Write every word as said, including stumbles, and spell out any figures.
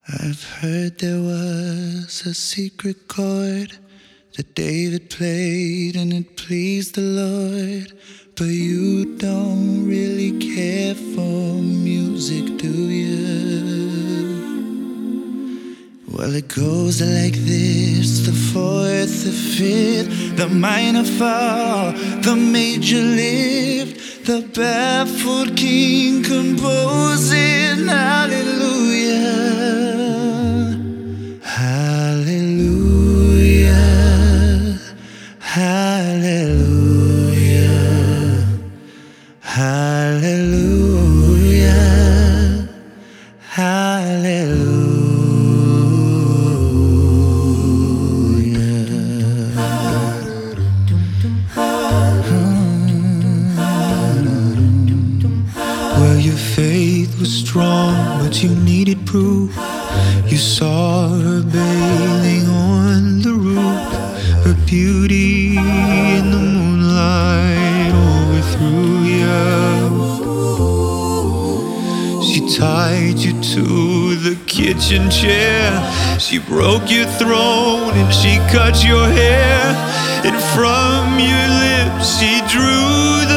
I've heard there was a secret chord that David played and it pleased the Lord. But you don't really care for music, do you? Well, it goes like this: the fourth, the fifth, the minor fall, the major lift, the baffled king composing hallelujah, hallelujah, hallelujah, hallelujah, hallelujah. Well, your faith was strong, but you needed proof. You saw her bathing on the roof, her beauty in the moonlight overthrew you. She tied you to the kitchen chair, she broke your throne and she cut your hair, and from your lips she drew the